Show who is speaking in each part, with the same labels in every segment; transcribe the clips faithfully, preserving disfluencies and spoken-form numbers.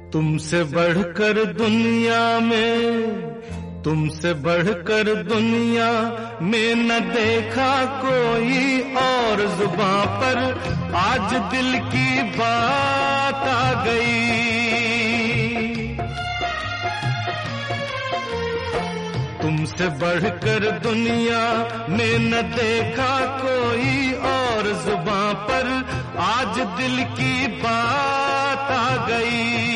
Speaker 1: तुमसे बढ़कर दुनिया में, तुमसे बढ़कर दुनिया में न देखा कोई और जुबां पर आज दिल की बात आ गई। तुमसे बढ़कर दुनिया में न देखा कोई और जुबां पर आज दिल की बात आ गई।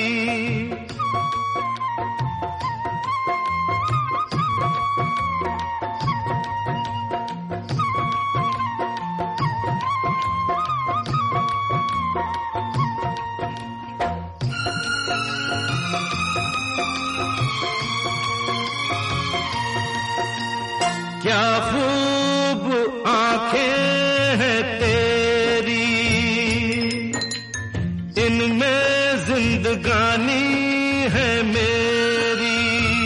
Speaker 1: क्या खूब आंखें हैं तेरी, इनमें जिंदगानी है मेरी।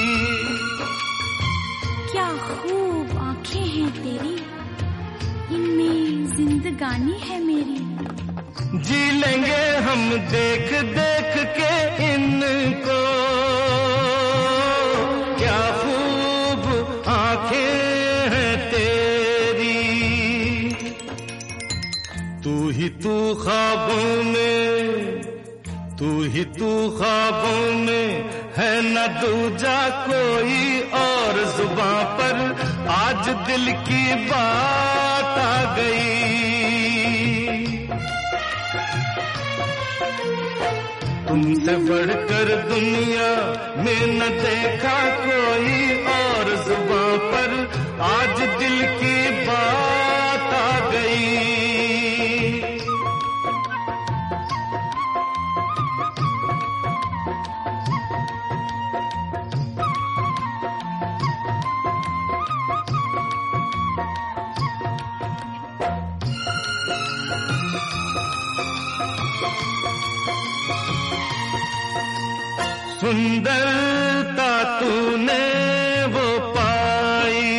Speaker 2: क्या खूब आंखें हैं तेरी, इनमें जिंदगानी है मेरी।
Speaker 1: जी लेंगे हम देख देख के इनको, क्या खूब आंखें तू ही तू ख्वाबों में, तू ही तू ख्वाबों में है न दूजा कोई और जुबां पर आज दिल की बात आ गई। तुमसे बढ़कर दुनिया में न देखा कोई और जुबां पर आज दिल की बात आ गई। सुंदरता तूने वो पाई,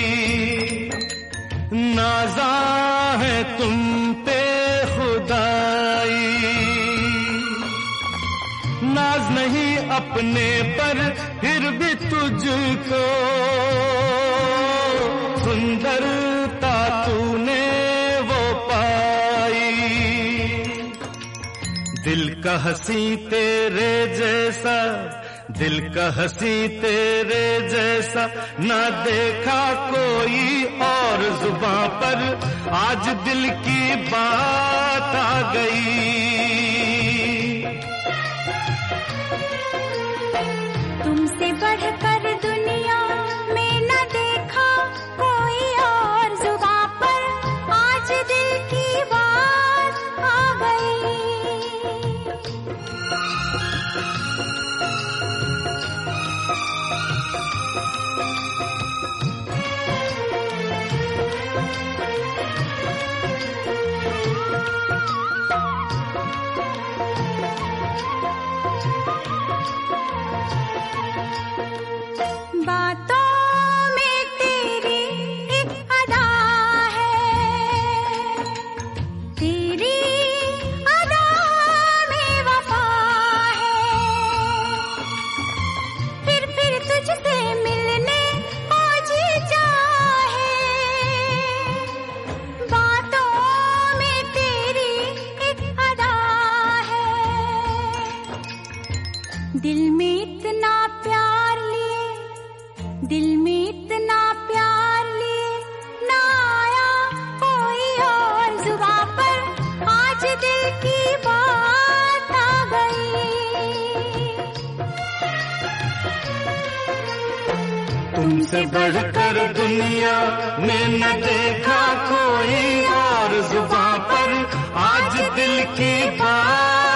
Speaker 1: नाज़ा है तुम पे खुदाई। नाज नहीं अपने पर फिर भी तुझको, सुंदरता तूने वो पाई। दिल का हंसी तेरे जैसा, दिल का हंसी तेरे जैसा ना देखा कोई और जुबां पर आज दिल की बात आ गई।
Speaker 2: तुमसे बढ़कर दुनिया में न देखा कोई और जुबां पर आज दिल की बात आ गई। बातों में तेरी एक अदा है, तेरी अदा में वफा है। फिर फिर तुझसे मिलने को जी चाहे। बातों में तेरी एक अदा है, दिल में इतना प्यार लिए, दिल में इतना प्यार लिए ना आया कोई और जुबां पर आज दिल की बात आ गई।
Speaker 1: तुमसे बढ़कर दुनिया में न देखा कोई और जुबां पर आज दिल की बात